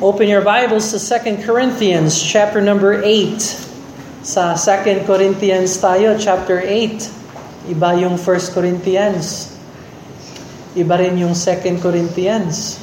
Open your Bibles to 2 Corinthians chapter number 8. Sa 2 Corinthians tayo, chapter 8. Iba yung 1 Corinthians. Iba rin yung 2 Corinthians.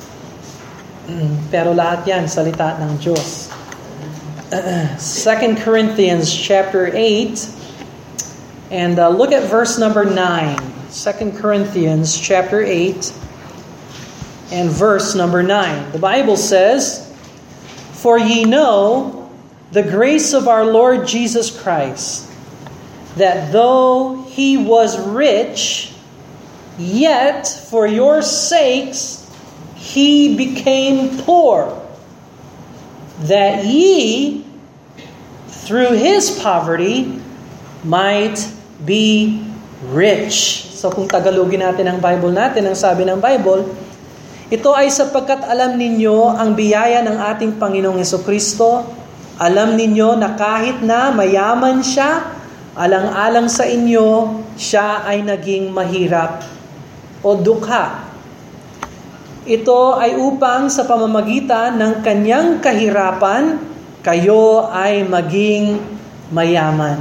Pero lahat yan, salita ng Diyos. 2 Corinthians chapter 8. And look at verse number 9. 2 Corinthians chapter 8. And verse number 9. The Bible says, "For ye know the grace of our Lord Jesus Christ, that though he was rich, yet for your sakes he became poor, that ye through his poverty might be rich." So kung Tagalogin natin ang Bible natin, ang sabi ng Bible, ito ay sapagkat alam ninyo ang biyaya ng ating Panginoong Hesukristo. Alam ninyo na kahit na mayaman siya, alang-alang sa inyo, siya ay naging mahirap o dukha. Ito ay upang sa pamamagitan ng kanyang kahirapan, kayo ay maging mayaman.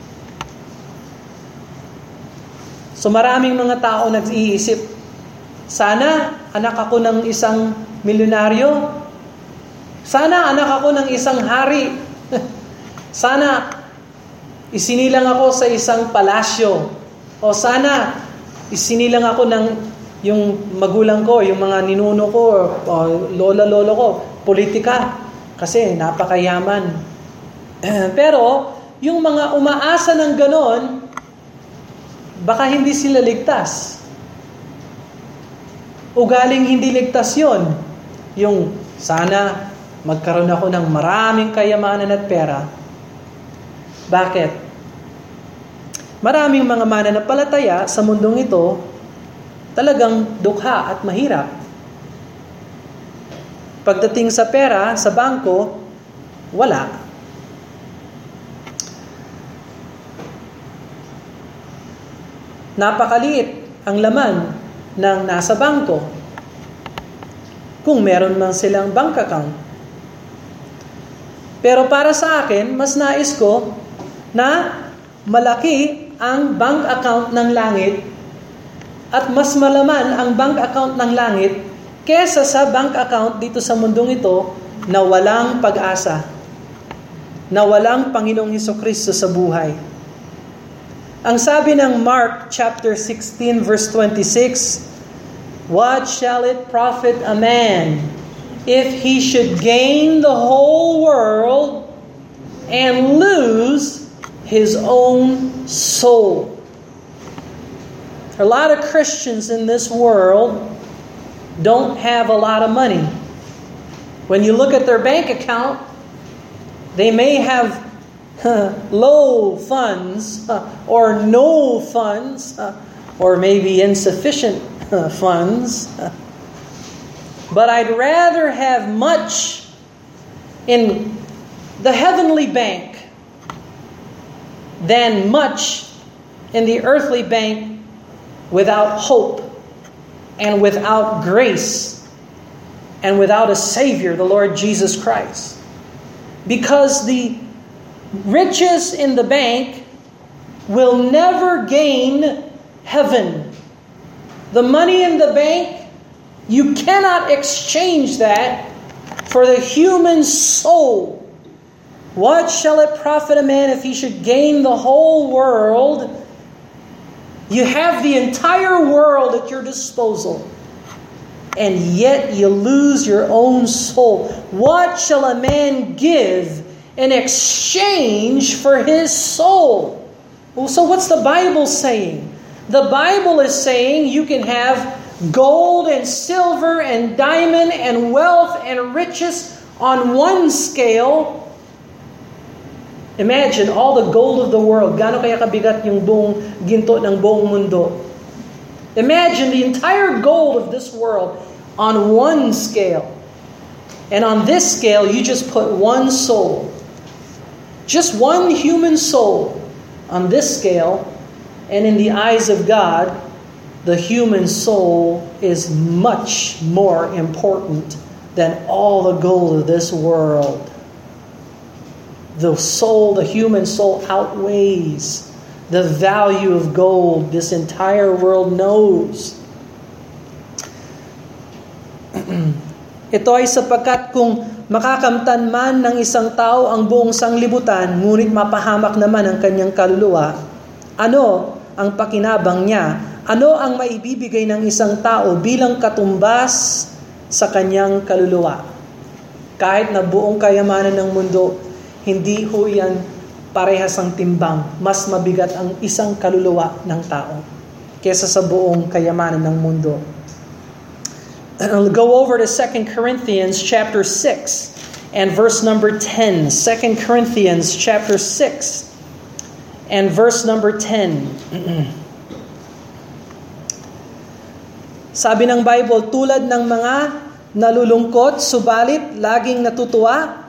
So maraming mga tao nag-iisip, sana anak ako ng isang milyonaryo. Sana anak ako ng isang hari. Sana isinilang ako sa isang palasyo. O sana isinilang ako ng yung magulang ko, yung mga ninuno ko, o lola-lolo ko, politika. Kasi napakayaman. Pero yung mga umaasa ng ganon, baka hindi sila ligtas. Ugaling hindi ligtas yun. Yung sana magkaroon ako ng maraming kayamanan at pera. Bakit? Maraming mga mananampalataya sa mundong ito talagang dukha at mahirap. Pagdating sa pera, sa bangko, wala. Napakaliit ang laman ng nasa bangko, kung meron man silang bank account. Pero para sa akin, mas nais ko na malaki ang bank account ng langit at mas malaman ang bank account ng langit kesa sa bank account dito sa mundong ito na walang pag-asa, na walang Panginoong Hesukristo sa buhay. Ang sabi ng Mark chapter 16 verse 26, "What shall it profit a man if he should gain the whole world and lose his own soul?" A lot of Christians in this world don't have a lot of money. When you look at their bank account, they may have low funds or no funds or maybe insufficient funds. But I'd rather have much in the heavenly bank than much in the earthly bank without hope and without grace and without a Savior, the Lord Jesus Christ. Because the riches in the bank will never gain heaven. The money in the bank, you cannot exchange that for the human soul. What shall it profit a man if he should gain the whole world? You have the entire world at your disposal, and yet you lose your own soul. What shall a man give in exchange for his soul? Well, so what's the Bible saying? The Bible is saying you can have gold and silver and diamond and wealth and riches on one scale. Imagine all the gold of the world. Gaano kaya kabigat yung buong ginto ng buong mundo? Imagine the entire gold of this world on one scale. And on this scale, you just put one soul. Just one human soul on this scale, and in the eyes of God, the human soul is much more important than all the gold of this world. The human soul outweighs the value of gold this entire world knows. Ito ay sapagkat kung makakamtan man ng isang tao ang buong sanglibutan, ngunit mapahamak naman ang kanyang kaluluwa, ano ang pakinabang niya? Ano ang maibibigay ng isang tao bilang katumbas sa kanyang kaluluwa? Kahit na buong kayamanan ng mundo, hindi ho yan parehas ang timbang. Mas mabigat ang isang kaluluwa ng tao kesa sa buong kayamanan ng mundo. I'll go over to 2 Corinthians chapter 6 and verse number 10. 2 Corinthians chapter 6 and verse number 10. Sabi ng Bible, tulad ng mga nalulungkot, subalit laging natutuwa,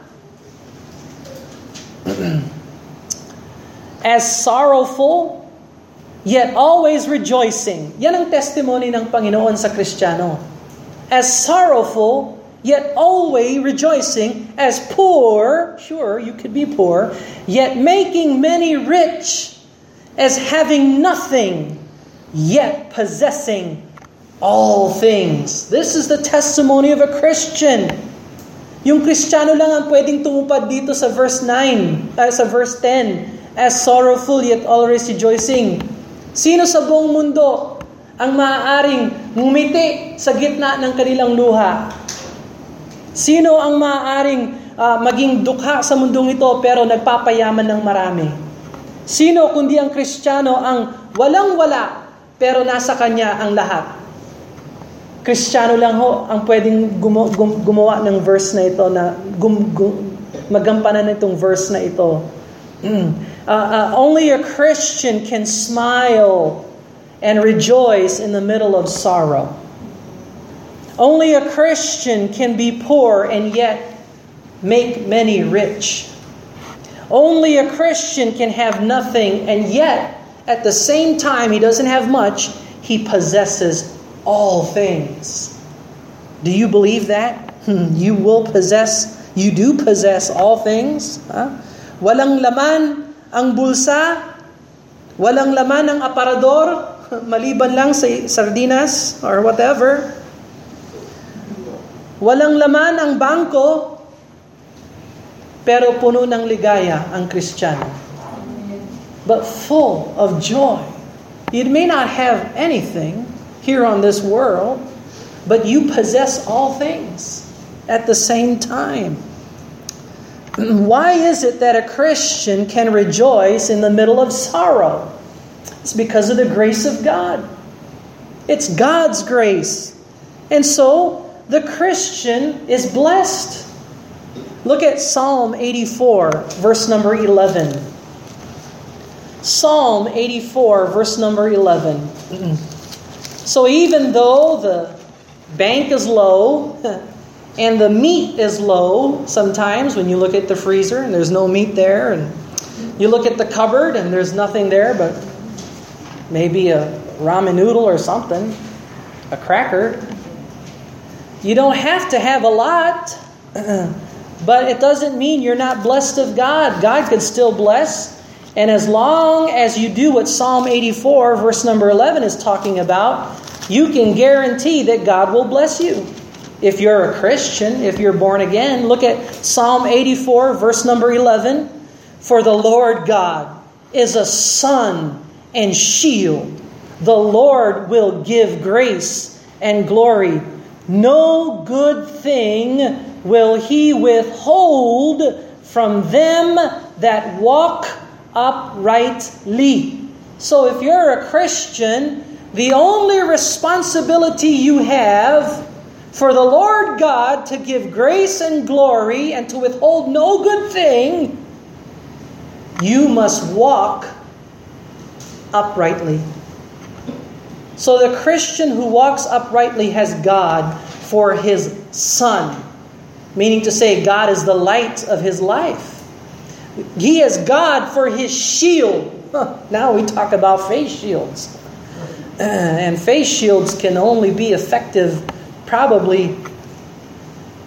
as sorrowful, yet always rejoicing. Yan ang testimony ng Panginoon sa Kristiyano. As sorrowful, yet always rejoicing, as poor, sure, you could be poor, yet making many rich, as having nothing, yet possessing all things. This is the testimony of a Christian. Yung Kristiyano lang ang pwedeng tumupad dito sa verse 9, sa verse 10, as sorrowful, yet always rejoicing. Sino sa buong mundo ang maaaring ngumiti sa gitna ng kanilang luha? Sino ang maaaring maging dukha sa mundong ito pero nagpapayaman ng marami? Sino kundi ang Kristiyano ang walang-wala pero nasa kanya ang lahat? Kristiyano lang ho ang pwedeng gumawa ng verse na ito, na magampanan itong verse na ito. Only a Christian can smile and rejoice in the middle of sorrow. Only a Christian can be poor and yet make many rich. Only a Christian can have nothing and yet at the same time he doesn't have much, he possesses all things. Do you believe that? You do possess all things? Huh? Walang laman ang bulsa, walang laman ang aparador, maliban lang sa sardinas or whatever. Walang laman ang bangko, pero puno ng ligaya ang Kristiyano. But full of joy. You may not have anything here on this world, but you possess all things at the same time. Why is it that a Christian can rejoice in the middle of sorrow? It's because of the grace of God. It's God's grace. And so, the Christian is blessed. Look at Psalm 84, verse number 11. Psalm 84, verse number 11. So even though the bank is low, and the meat is low, sometimes when you look at the freezer and there's no meat there, and you look at the cupboard and there's nothing there but maybe a ramen noodle or something, a cracker. You don't have to have a lot, but it doesn't mean you're not blessed of God. God could still bless. And as long as you do what Psalm 84, verse number 11 is talking about, you can guarantee that God will bless you. If you're a Christian, if you're born again, look at Psalm 84, verse number 11. For the Lord God is a sun and shield. The Lord will give grace and glory. No good thing will He withhold from them that walk uprightly. So if you're a Christian, the only responsibility you have for the Lord God to give grace and glory and to withhold no good thing, you must walk uprightly. So the Christian who walks uprightly has God for his sun, meaning to say God is the light of his life. He has God for his shield. Now we talk about face shields. And face shields can only be effective probably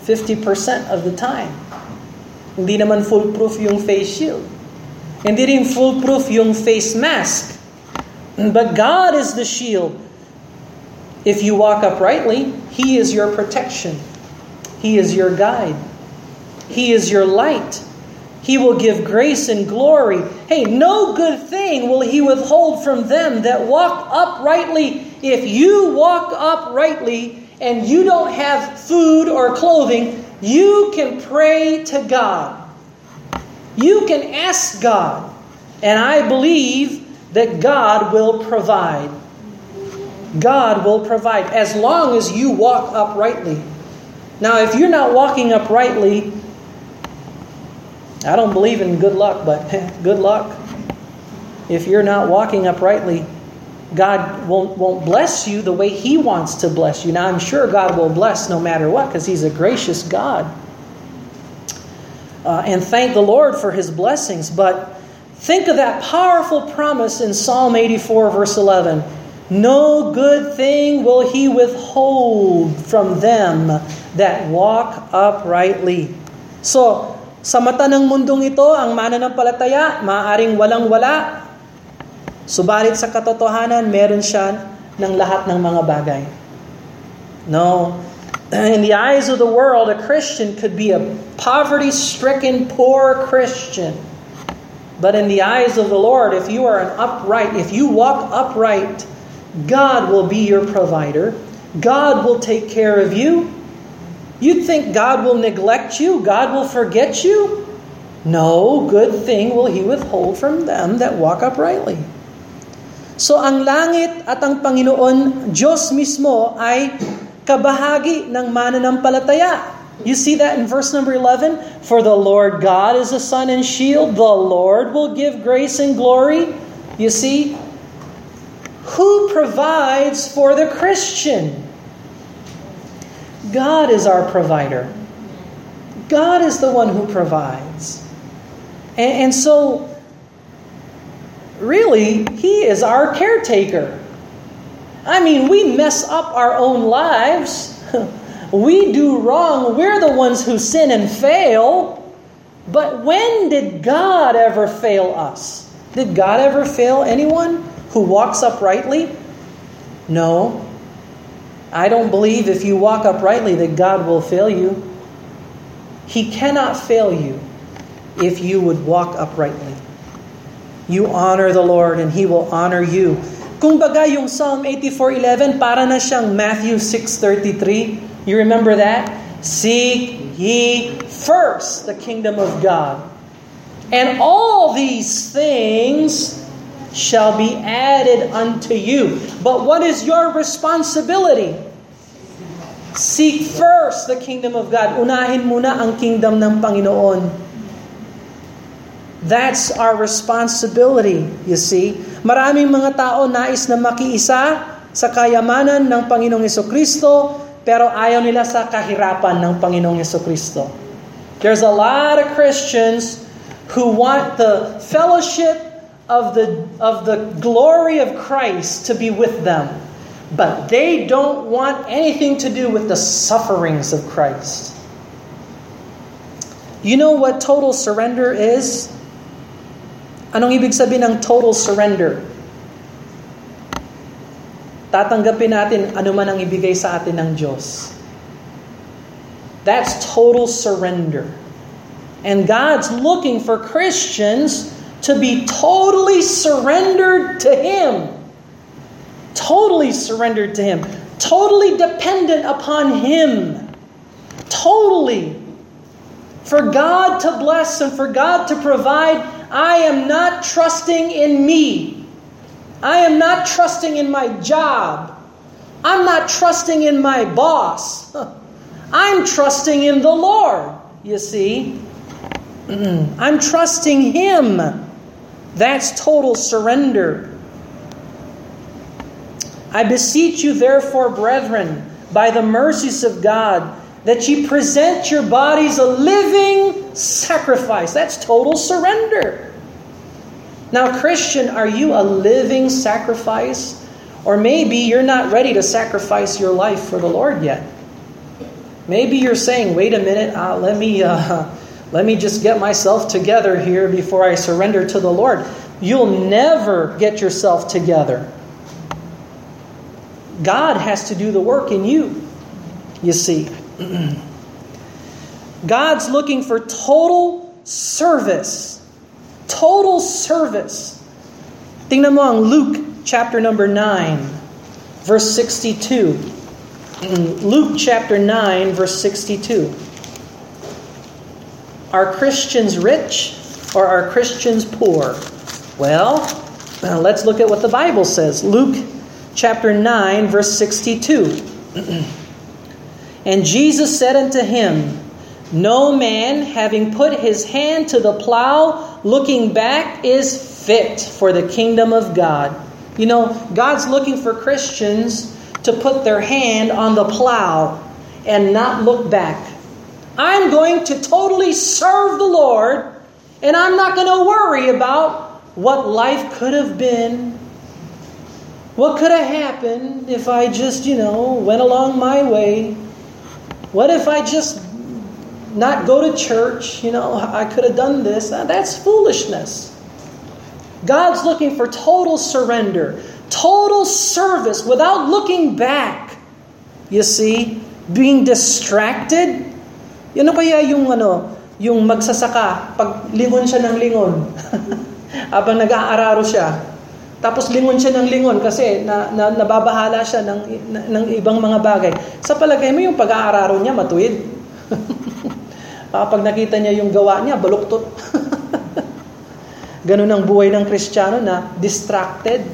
50% of the time. Hindi naman foolproof yung face shield. Hindi rin foolproof yung face mask. But God is the shield. If you walk uprightly, He is your protection. He is your guide. He is your light. He will give grace and glory. Hey, no good thing will He withhold from them that walk uprightly. If you walk uprightly and you don't have food or clothing, you can pray to God. You can ask God. And I believe that God will provide. God will provide as long as you walk uprightly. Now, if you're not walking uprightly, I don't believe in good luck, but good luck. If you're not walking uprightly, God won't bless you the way He wants to bless you. Now, I'm sure God will bless no matter what because He's a gracious God. And thank the Lord for His blessings. But think of that powerful promise in Psalm 84, verse 11. No good thing will He withhold from them that walk uprightly. So, sa mata ng mundong ito, ang mananampalataya, maaaring walang-wala. Subalit sa katotohanan, meron siya ng lahat ng mga bagay. No. In the eyes of the world, a Christian could be a poverty-stricken, poor Christian. But in the eyes of the Lord, if you walk upright, God will be your provider. God will take care of you. You think God will neglect you? God will forget you? No good thing will He withhold from them that walk uprightly. So ang langit at ang Panginoon, Diyos mismo, ay kabahagi ng mananampalataya. You see that in verse number 11? For the Lord God is a sun and shield. The Lord will give grace and glory. You see? Who provides for the Christian? God is our provider. God is the one who provides. And so, really, He is our caretaker. I mean, we mess up our own lives. We do wrong. We're the ones who sin and fail. But when did God ever fail us? Did God ever fail anyone who walks uprightly? No. I don't believe if you walk uprightly that God will fail you. He cannot fail you if you would walk uprightly. You honor the Lord and He will honor you. Kung baga yung Psalm 84:11 para na siyang Matthew 6:33. You remember that? Seek ye first the kingdom of God, and all these things shall be added unto you. But what is your responsibility? Seek first the kingdom of God. Unahin muna ang kingdom ng Panginoon. That's our responsibility, you see. Maraming mga tao nais na makiisa sa kayamanan ng Panginoong Hesukristo, pero ayaw nila sa kahirapan ng Panginoong Hesukristo. There's a lot of Christians who want the fellowship of the glory of Christ to be with them, but they don't want anything to do with the sufferings of Christ. You know what total surrender is? Anong ibig sabihin ng total surrender? Tatanggapin natin anuman ang ibigay sa atin ng Diyos. That's total surrender. And God's looking for Christians to be totally surrendered to Him. Totally surrendered to Him. Totally dependent upon Him. Totally. For God to bless and for God to provide, I am not trusting in me. I am not trusting in my job. I'm not trusting in my boss. I'm trusting in the Lord, you see. I'm trusting Him. That's total surrender. I beseech you, therefore, brethren, by the mercies of God, that ye present your bodies a living sacrifice. That's total surrender. Now, Christian, are you a living sacrifice? Or maybe you're not ready to sacrifice your life for the Lord yet. Maybe you're saying, wait a minute, let me just get myself together here before I surrender to the Lord. You'll never get yourself together. God has to do the work in you, you see. God's looking for total service. Total service. Tingnan mo ang Luke chapter number 9, verse 62. Luke chapter 9, verse 62. Are Christians rich or are Christians poor? Well, let's look at what the Bible says. Luke chapter 9, verse 62. And Jesus said unto him, No man, having put his hand to the plow, looking back, is fit for the kingdom of God. You know, God's looking for Christians to put their hand on the plow and not look back. I'm going to totally serve the Lord, and I'm not going to worry about what life could have been. What could have happened if I just, went along my way? What if I just not go to church? I could have done this. That's foolishness. God's looking for total surrender, total service without looking back. You see, being distracted. Kaya yung magsasaka, pag lingon siya ng lingon, habang nag-aararo siya, tapos lingon siya ng lingon kasi nababahala siya ng ibang mga bagay. Sa palagay mo yung pag-aararo niya matuwid. Pag nakita niya yung gawa niya, baluktot. Ganun ang buhay ng Kristiyano na distracted.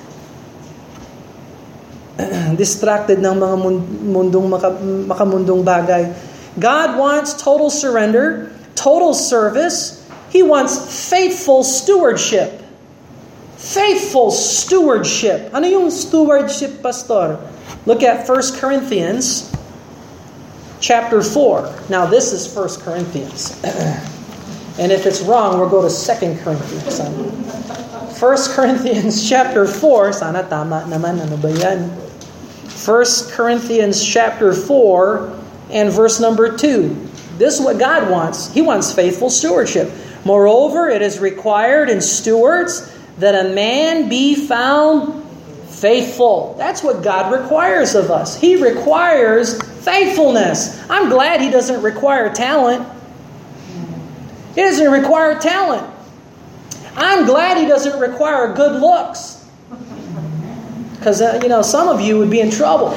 Distracted ng mga makamundong bagay. God wants total surrender, total service. He wants faithful stewardship. Faithful stewardship. Ano yung stewardship, Pastor? Look at 1 Corinthians chapter 4. Now, this is 1 Corinthians. And if it's wrong, we'll go to 2 Corinthians. 1 Corinthians chapter 4. Sana tama naman. Ano ba yan? 1 Corinthians chapter 4 and verse number 2. This is what God wants. He wants faithful stewardship. Moreover, it is required in stewards that a man be found faithful. That's what God requires of us. He requires faithfulness. I'm glad He doesn't require talent. He doesn't require talent. I'm glad He doesn't require good looks. Because, some of you would be in trouble.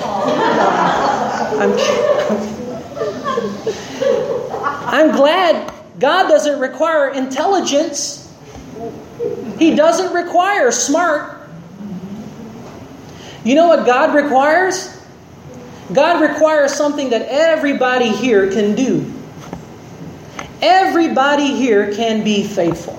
I'm glad God doesn't require intelligence. He doesn't require smart. You know what God requires? God requires something that everybody here can do. Everybody here can be faithful.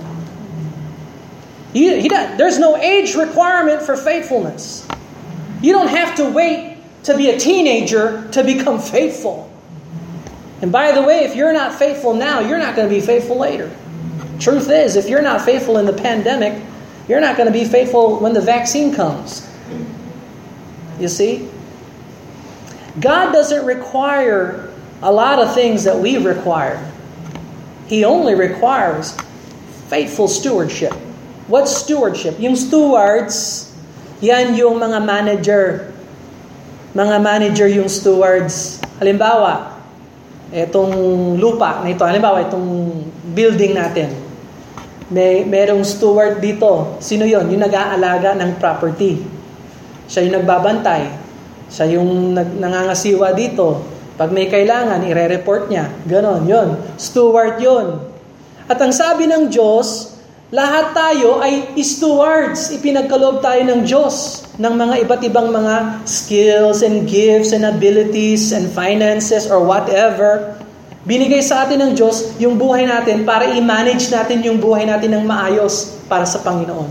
There's no age requirement for faithfulness. You don't have to wait to be a teenager to become faithful. And by the way, if you're not faithful now, you're not going to be faithful later. Truth is, if you're not faithful in the pandemic, you're not going to be faithful when the vaccine comes. You see? God doesn't require a lot of things that we require. He only requires faithful stewardship. What's stewardship? Yung stewards, yan yung mga manager. Mga manager yung stewards. Halimbawa, itong lupa na ito, halimbawa itong building natin. Merong steward dito. Sino yon? Yung nag-aalaga ng property. Siya yung nagbabantay. Siya yung nangangasiwa dito. Pag may kailangan, ire-report niya. Ganon, yon. Steward yon. At ang sabi ng Diyos, lahat tayo ay stewards. Ipinagkaloob tayo ng Diyos ng mga iba't ibang mga skills and gifts and abilities and finances or whatever. Binigay sa atin ng Diyos yung buhay natin para i-manage natin yung buhay natin ng maayos para sa Panginoon.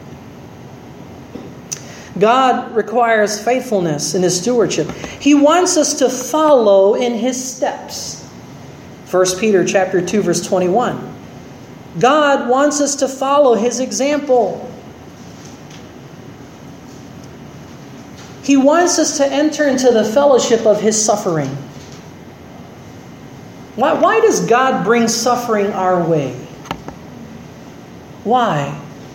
God requires faithfulness in His stewardship. He wants us to follow in His steps. 1 Peter chapter 2, verse 21. God wants us to follow His example. He wants us to enter into the fellowship of His suffering. Why does God bring suffering our way? Why?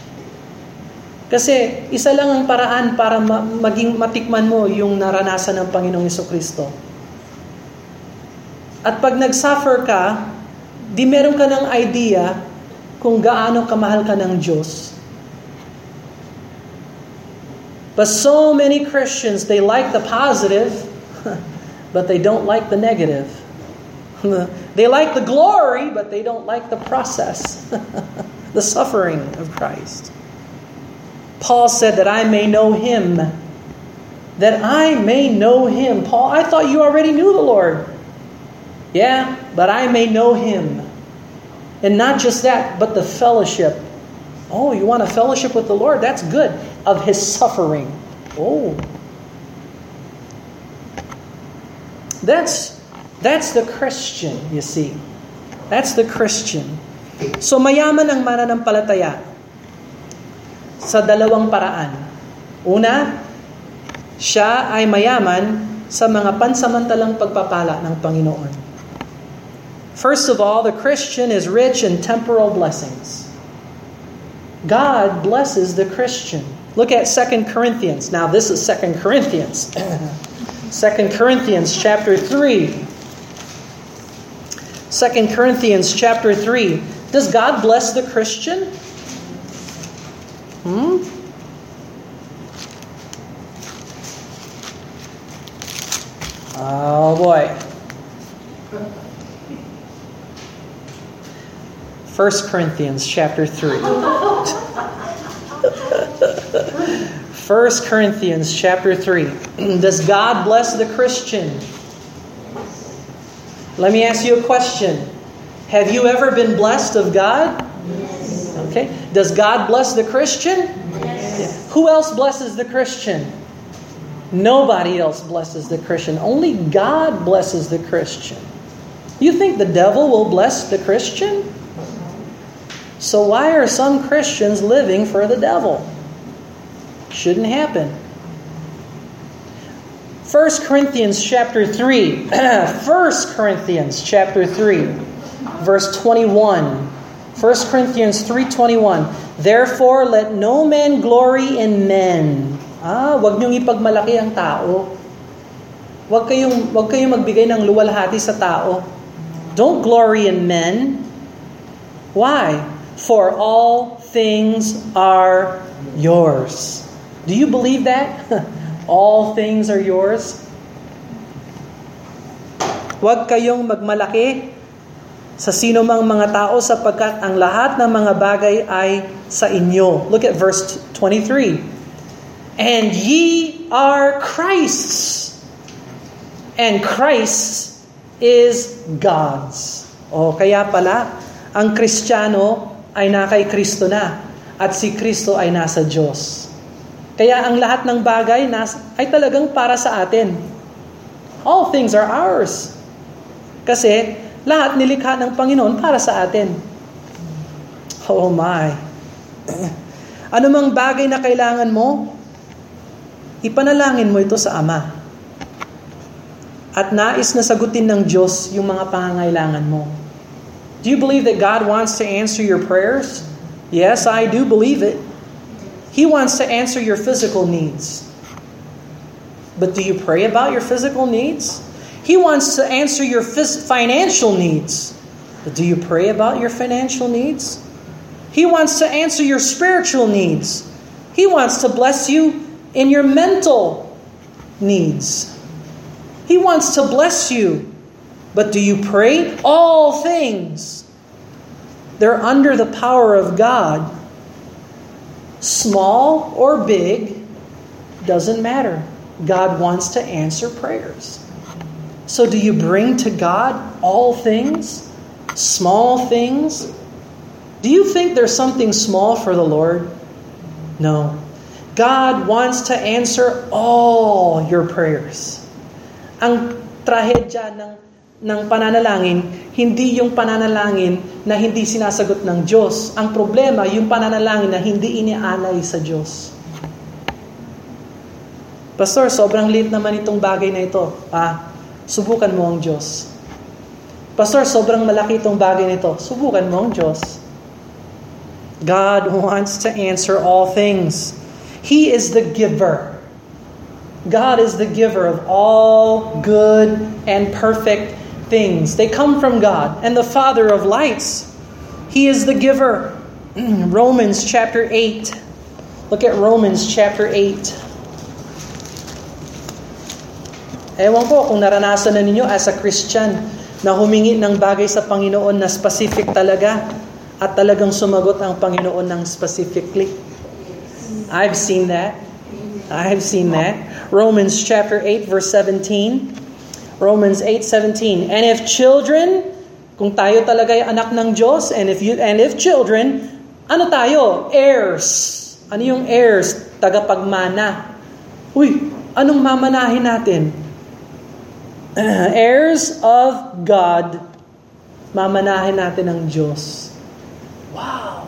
Kasi isa lang ang paraan para maging matikman mo yung naranasan ng Panginoong Jesucristo. At pag nag-suffer ka, di meron ka ng idea kung gaano kamahal ka ng Diyos. But so many Christians, they like the positive, but they don't like the negative. They like the glory, but they don't like the process, the suffering of Christ. Paul said that I may know Him. That I may know Him. Paul, I thought you already knew the Lord. Yeah, but I may know Him. And not just that, but the fellowship. Oh, you want a fellowship with the Lord? That's good. Of His suffering. Oh. That's the Christian, you see. That's the Christian. So mayaman ang mananampalataya sa dalawang paraan. Una, siya ay mayaman sa mga pansamantalang pagpapala ng Panginoon. First of all, the Christian is rich in temporal blessings. God blesses the Christian. Look at 2 Corinthians. Now this is 2 Corinthians. 2 Corinthians chapter 3. 2 Corinthians chapter 3. Does God bless the Christian? Oh boy. 1 Corinthians chapter 3. 1 Corinthians chapter 3. Does God bless the Christian? Let me ask you a question. Have you ever been blessed of God? Yes. Okay. Does God bless the Christian? Yes. Who else blesses the Christian? Nobody else blesses the Christian. Only God blesses the Christian. You think the devil will bless the Christian? So why are some Christians living for the devil? Shouldn't happen. 1 Corinthians chapter 3. 1 Corinthians chapter 3, verse 21. 1 Corinthians 3:21. Therefore, let no man glory in men. Wag niyong ipagmalaki ang tao. Wag kayong magbigay ng luwalhati sa tao. Don't glory in men. Why? For all things are yours. Do you believe that? All things are yours? Huwag kayong magmalaki sa sino mang mga tao sapagkat ang lahat ng mga bagay ay sa inyo. Look at verse 23. And ye are Christ's, and Christ is God's. Kaya pala, ang Kristiyano ay kay Kristo na, at si Kristo ay nasa Diyos. Kaya ang lahat ng bagay ay talagang para sa atin. All things are ours. Kasi lahat nilikha ng Panginoon para sa atin. Oh my. Ano mang bagay na kailangan mo, ipanalangin mo ito sa Ama. At nais na sagutin ng Diyos yung mga pangangailangan mo. Do you believe that God wants to answer your prayers? Yes, I do believe it. He wants to answer your physical needs. But do you pray about your physical needs? He wants to answer your financial needs. But do you pray about your financial needs? He wants to answer your spiritual needs. He wants to bless you in your mental needs. He wants to bless you. But do you pray? All things, they're under the power of God. Small or big, doesn't matter. God wants to answer prayers. So do you bring to God all things? Small things? Do you think there's something small for the Lord? No. God wants to answer all your prayers. Ang trahedya ng pananalangin, hindi yung pananalangin na hindi sinasagot ng Diyos. Ang problema, yung pananalangin na hindi inialay sa Diyos. Pastor, sobrang liit naman itong bagay na ito. Subukan mo ang Diyos. Pastor, sobrang malaki itong bagay nito. Subukan mo ang Diyos. God wants to answer all things. He is the giver. God is the giver of all good and perfect things. They come from God and the Father of lights. He is the giver. Romans chapter 8. Look at Romans chapter 8. Ewan ko kung naranasan na ninyo as a Christian na humingi ng bagay sa Panginoon na specific talaga at talagang sumagot ang Panginoon ng specifically. I've seen that. Romans chapter 8 verse 17. Romans 8:17. And if children, kung tayo talaga ay anak ng Diyos, and if children, ano tayo? Heirs. Ano yung heirs? Tagapagmana. Uy, anong mamanahin natin? Heirs of God. Mamanahin natin ang Diyos. Wow.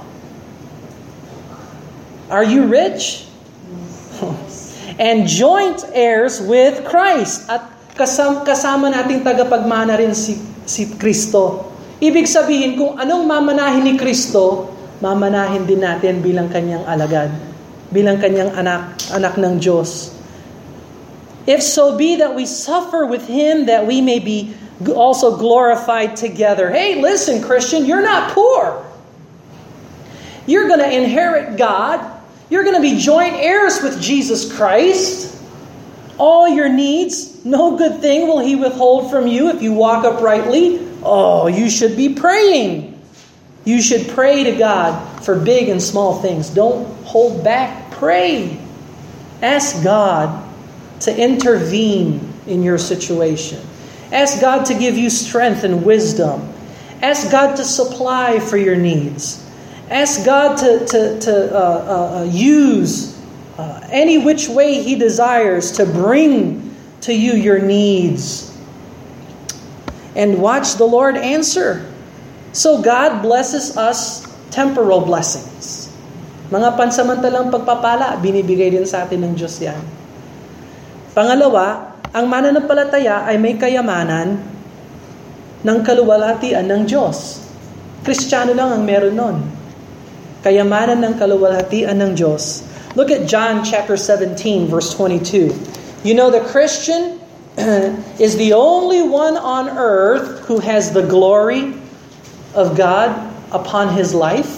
Are you rich? And joint heirs with Christ. At kasama nating tagapagmana rin si Kristo. Ibig sabihin, kung anong mamanahin ni Kristo, mamanahin din natin bilang kanyang alagad, bilang kanyang anak ng Diyos. If so be that we suffer with Him, that we may be also glorified together. Hey, listen, Christian, you're not poor. You're going to inherit God. You're going to be joint heirs with Jesus Christ. All your needs, no good thing will He withhold from you if you walk uprightly. Oh, you should be praying. You should pray to God for big and small things. Don't hold back. Pray. Ask God to intervene in your situation. Ask God to give you strength and wisdom. Ask God to supply for your needs. Ask God to use any which way He desires to bring to you your needs. And watch the Lord answer. So God blesses us temporal blessings. Mga pansamantalang pagpapala, binibigay din sa atin ng Diyos yan. Pangalawa, ang mananampalataya ay may kayamanan ng kaluwalhatian ng Diyos. Kristiyano lang ang meron nun. Kayamanan ng kaluwalhatian ng Diyos. Look at John chapter 17, verse 22. You know, the Christian is the only one on earth who has the glory of God upon his life.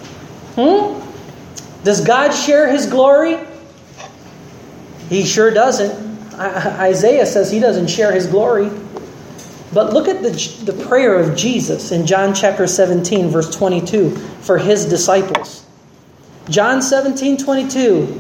Does God share His glory? He sure doesn't. Isaiah says He doesn't share His glory. But look at the prayer of Jesus in John chapter 17, verse 22 for His disciples. John 17:22.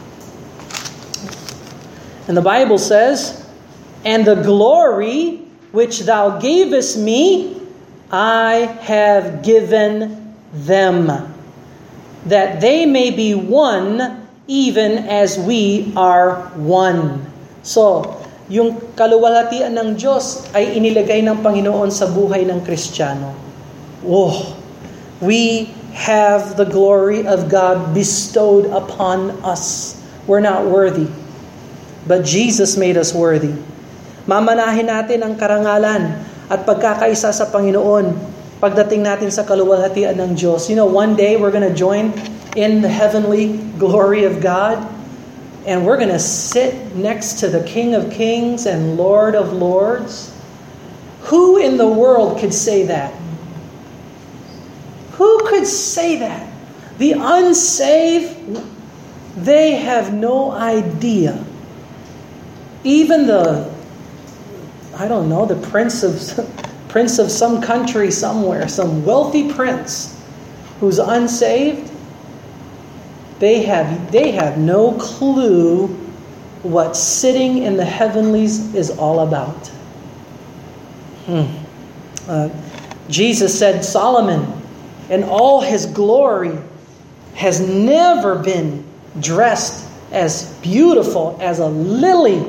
And the Bible says, "And the glory which thou gavest me, I have given them, that they may be one, even as we are one." So, yung kaluwalhatian ng Diyos ay inilagay ng Panginoon sa buhay ng Kristiyano. Oh, we have the glory of God bestowed upon us. We're not worthy, but Jesus made us worthy. Mamanahin natin ang karangalan at pagkakaisa sa Panginoon pagdating natin sa kaluwalhatian ng Diyos. You know, one day we're going to join in the heavenly glory of God, and we're going to sit next to the King of Kings and Lord of Lords. Who in the world could say that? Who could say that? The unsaved, they have no idea. Even the prince of some country somewhere, some wealthy prince who's unsaved, they have no clue what sitting in the heavenlies is all about. Jesus said Solomon in all his glory has never been dressed as beautiful as a lily.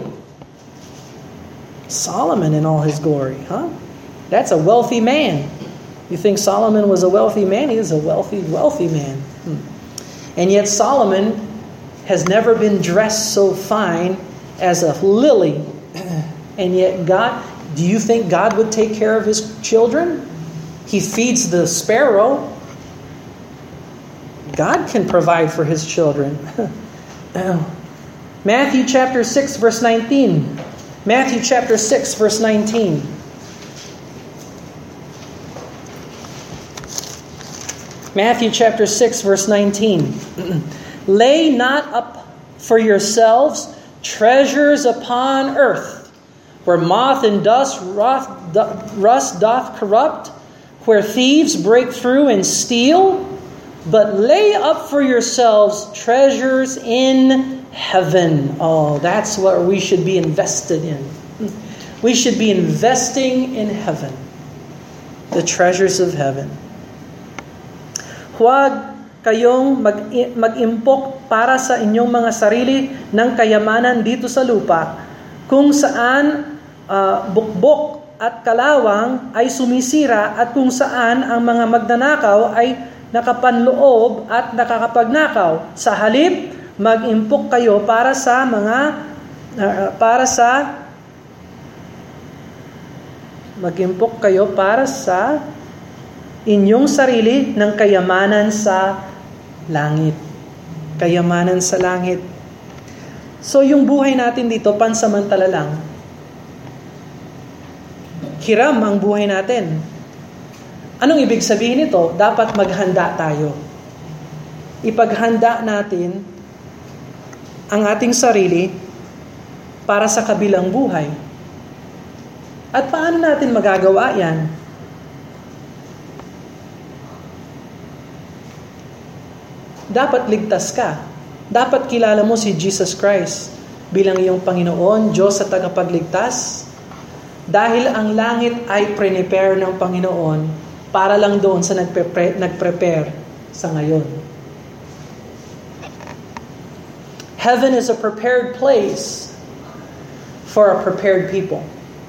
Solomon in all his glory, huh? That's a wealthy man. You think Solomon was a wealthy man? He was a wealthy man. And yet Solomon has never been dressed so fine as a lily. And yet God, Do you think God would take care of His children? He feeds the sparrow. God can provide for His children. Matthew chapter 6, verse 19. Matthew chapter 6, verse 19. Matthew chapter 6, verse 19. Lay not up for yourselves treasures upon earth, where moth and rust doth corrupt, where thieves break through and steal, but lay up for yourselves treasures in heaven. Oh, that's what we should be invested in. We should be investing in heaven, the treasures of heaven. Huwag kayong mag-impok para sa inyong mga sarili ng kayamanan dito sa lupa, kung saan bukbok at kalawang ay sumisira, at kung saan ang mga magnanakaw ay nakapanloob at nakakapagnakaw. Sa halip, mag-impok kayo para sa inyong sarili ng kayamanan sa langit. Kayamanan sa langit. So yung buhay natin dito, pansamantala lang. Hiram ang buhay natin. Anong ibig sabihin nito? Dapat maghanda tayo. Ipaghanda natin ang ating sarili para sa kabilang buhay. At paano natin magagawa yan? Dapat ligtas ka. Dapat kilala mo si Jesus Christ bilang iyong Panginoon, Diyos at tagapagligtas. Dahil ang langit ay prepare ng Panginoon para lang doon sa nag-prepare sa ngayon. Heaven is a prepared place for a prepared people.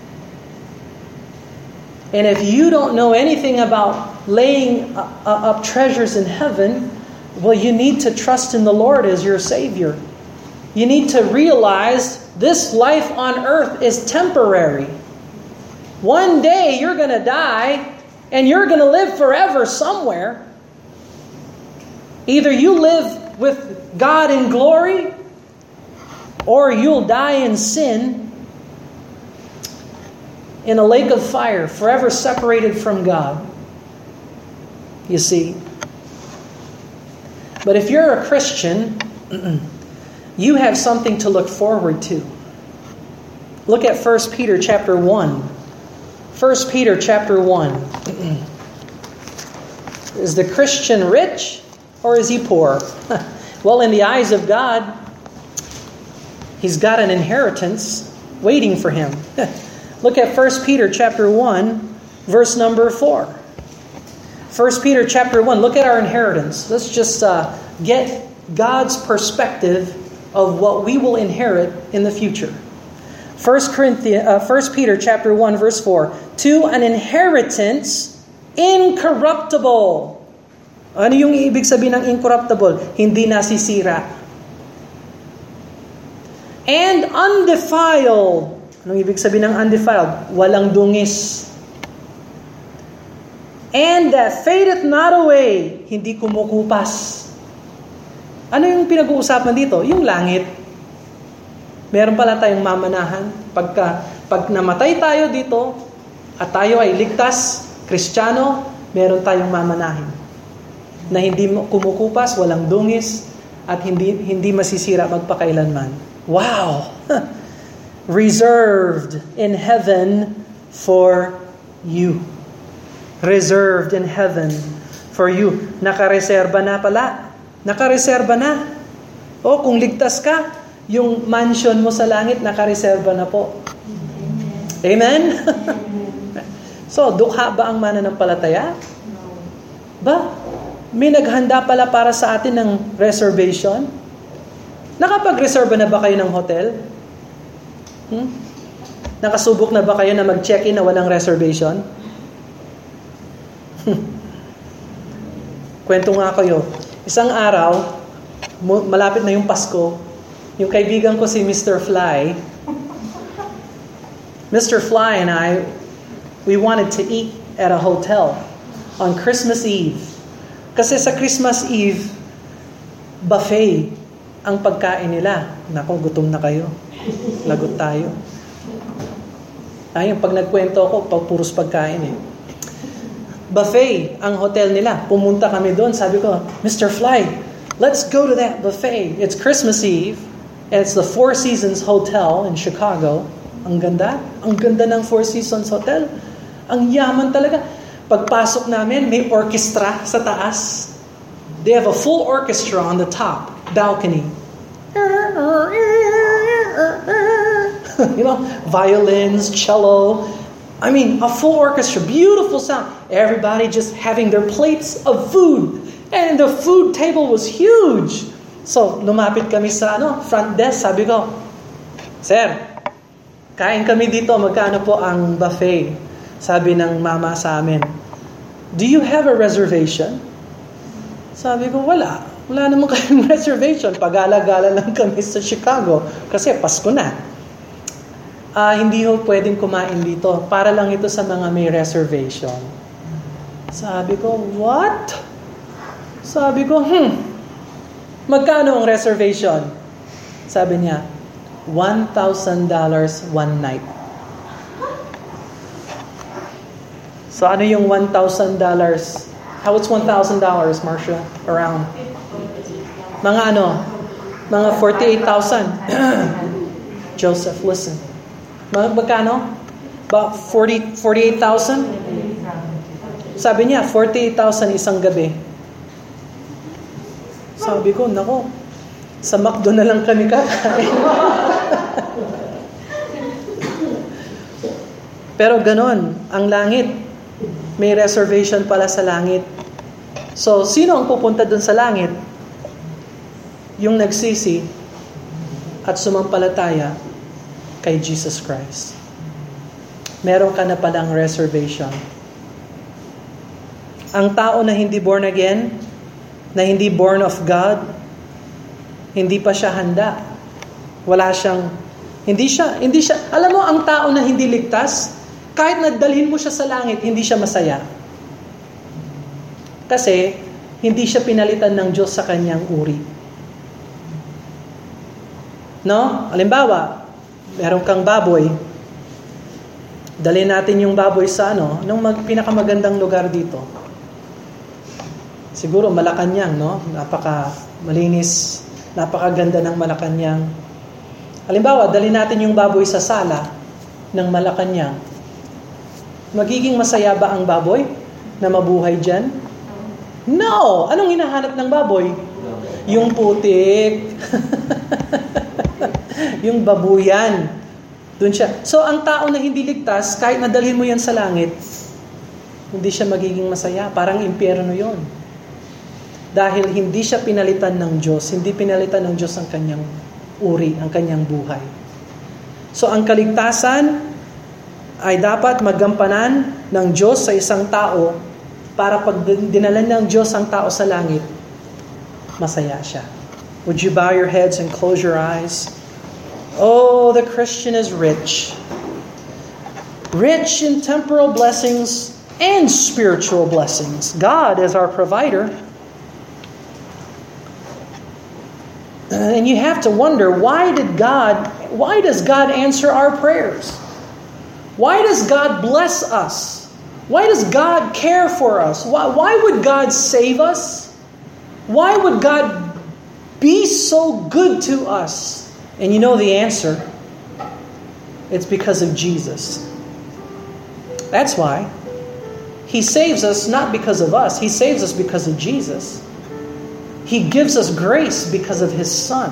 And if you don't know anything about laying up treasures in heaven, well, you need to trust in the Lord as your Savior. You need to realize this life on earth is temporary. One day you're going to die and you're going to live forever somewhere. Either you live with God in glory or you'll die in sin in a lake of fire, forever separated from God. You see? But if you're a Christian, you have something to look forward to. Look at 1 Peter chapter 1. 1 Peter chapter 1. Is the Christian rich or is he poor? Well, in the eyes of God, he's got an inheritance waiting for him. Look at 1 Peter chapter 1, verse number 4. 1 Peter chapter 1, look at our inheritance. Let's just get God's perspective of what we will inherit in the future. 1 Peter chapter 1, verse 4. To an inheritance incorruptible. Ano yung ibig sabihin ng incorruptible? Hindi nasisira. And undefiled. Anong ibig sabihin ng undefiled? Walang dungis. And that fadeth not away. Hindi kumukupas. Ano yung pinag-uusapan dito? Yung langit. Meron pala tayong mamanahan. Pag namatay tayo dito, at tayo ay ligtas, Kristiyano, meron tayong mamanahin. Na hindi kumukupas, walang dungis, at hindi masisira magpakailanman. Wow! Reserved in heaven for you. Reserved in heaven for you. Nakareserba na pala. Nakareserba na. O, kung ligtas ka, yung mansion mo sa langit, nakareserba na po. Amen? So, dukha ba ang mananampalataya? Ba? May naghanda pala para sa atin ng reservation? Nakapag-reserve na ba kayo ng hotel? Nakasubok na ba kayo na mag-check-in na walang reservation? Kwento nga kayo. Isang araw, malapit na yung Pasko, yung kaibigan ko si Mr. Fly, Mr. Fly and I, we wanted to eat at a hotel on Christmas Eve. Kasi sa Christmas Eve, buffet ang pagkain nila. Nako, gutom na kayo. Lagot tayo. Ayun, pag nagkwento ako, puros pagkain eh. Buffet ang hotel nila. Pumunta kami doon. Sabi ko, Mr. Fly, let's go to that buffet. It's Christmas Eve. And it's the Four Seasons Hotel in Chicago. Ang ganda. Ang ganda ng Four Seasons Hotel. Ang yaman talaga. Pagpasok namin, may orchestra sa taas. They have a full orchestra on the top balcony. You know, violins, cello. I mean, a full orchestra, beautiful sound. Everybody just having their plates of food. And the food table was huge. So, lumapit kami sa front desk. Sabi ko, Sir, kain kami dito. Magkano po ang buffet? Sabi ng mama sa amin, do you have a reservation? Sabi ko, wala. Wala naman kayong reservation. Pagala-gala lang kami sa Chicago. Kasi Pasko na. Hindi ho pwedeng kumain dito. Para lang ito sa mga may reservation. Sabi ko, what? Sabi ko, magkano ang reservation? Sabi niya, $1,000 one night. So ano yung $1,000? How it's $1,000, Marcia? Around? Mga Mga 48,000. Joseph, listen. Magkano? About 48,000? Sabi niya, 48,000 isang gabi. Sabi ko, nako, sa McDo na lang kami kakain. Pero ganon, ang langit. May reservation pala sa langit. So, sino ang pupunta dun sa langit? Yung nagsisi at sumampalataya kay Jesus Christ. Meron ka na palang reservation. Ang tao na hindi born again, na hindi born of God, hindi pa siya handa. Hindi siya, alam mo, ang tao na hindi ligtas, kahit nadalhin mo siya sa langit, hindi siya masaya. Kasi, hindi siya pinalitan ng Diyos sa kanyang uri. No? Halimbawa, meron kang baboy. Dalhin natin yung baboy sa nung pinakamagandang lugar dito. Siguro Malacanang, no? Napaka-malinis, napakaganda ng Malacanang. Halimbawa, dalhin natin yung baboy sa sala ng Malacanang. Magiging masaya ba ang baboy na mabuhay dyan? No! Anong hinahanap ng baboy? Yung putik. Yung babuyan. Doon siya. So, ang tao na hindi ligtas, kahit nadalhin mo yan sa langit, hindi siya magiging masaya. Parang impyerno yon. Dahil hindi siya pinalitan ng Diyos. Hindi pinalitan ng Diyos ang kanyang uri, ang kanyang buhay. So, ang kaligtasan ay dapat magampanan ng Diyos sa isang tao para pag dinalan ng Diyos ang tao sa langit, masaya siya. Would you bow your heads and close your eyes? Oh, the Christian is rich. Rich in temporal blessings and spiritual blessings. God is our provider. And you have to wonder, why does God answer our prayers? Why does God bless us? Why does God care for us? Why would God save us? Why would God be so good to us? And you know the answer. It's because of Jesus. That's why. He saves us not because of us. He saves us because of Jesus. He gives us grace because of His Son.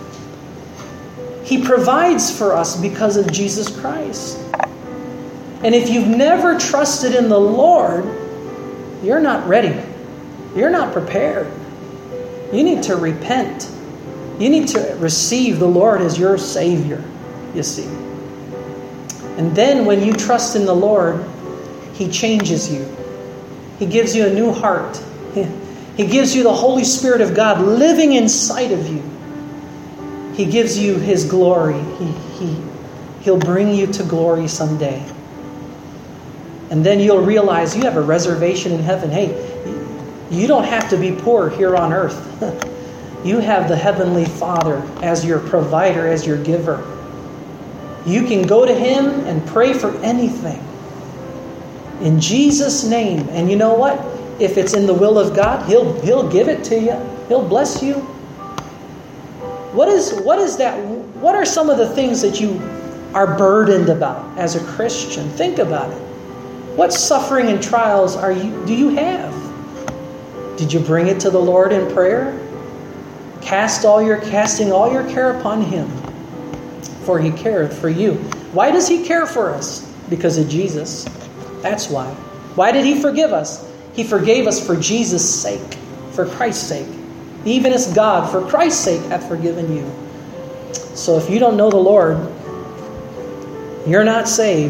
He provides for us because of Jesus Christ. And if you've never trusted in the Lord, you're not ready. You're not prepared. You need to repent. You need to receive the Lord as your Savior, you see. And then when you trust in the Lord, He changes you. He gives you a new heart. He gives you the Holy Spirit of God living inside of you. He gives you His glory. He'll bring you to glory someday. And then you'll realize you have a reservation in heaven. Hey, you don't have to be poor here on earth. You have the Heavenly Father as your provider, as your giver. You can go to Him and pray for anything in Jesus' name. And you know what? If it's in the will of God, He'll give it to you. He'll bless you. What is that? What are some of the things that you are burdened about as a Christian? Think about it. What suffering and trials do you have? Did you bring it to the Lord in prayer? Casting all your care upon Him, for He cared for you. Why does He care for us? Because of Jesus. That's why. Why did He forgive us? He forgave us for Jesus' sake, for Christ's sake. Even as God, for Christ's sake, hath forgiven you. So if you don't know the Lord, you're not saved.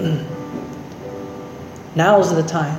Now is the time.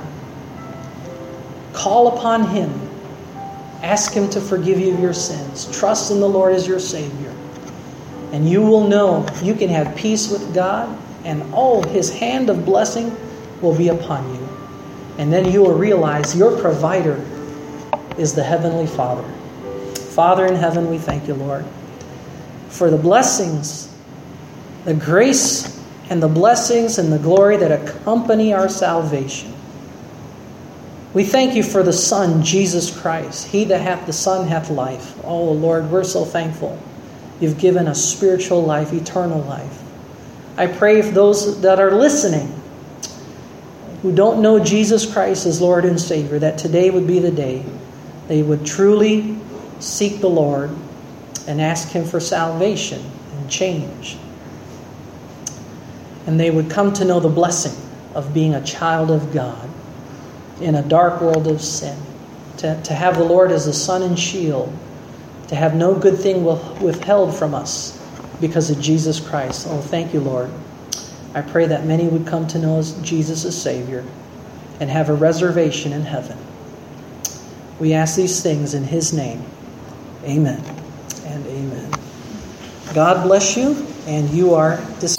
Call upon Him. Ask Him to forgive you of your sins. Trust in the Lord as your Savior. And you will know you can have peace with God, and His hand of blessing will be upon you. And then you will realize your provider is the Heavenly Father. Father in heaven, we thank you, Lord, for the blessings, the grace, and the blessings and the glory that accompany our salvation. We thank you for the Son, Jesus Christ. He that hath the Son hath life. Oh, Lord, we're so thankful. You've given us spiritual life, eternal life. I pray for those that are listening who don't know Jesus Christ as Lord and Savior, that today would be the day they would truly seek the Lord and ask Him for salvation and change. And they would come to know the blessing of being a child of God in a dark world of sin. To have the Lord as a sun and shield. To have no good thing withheld from us because of Jesus Christ. Oh, thank you, Lord. I pray that many would come to know Jesus as Savior and have a reservation in heaven. We ask these things in His name. Amen and amen. God bless you, and you are dismissed.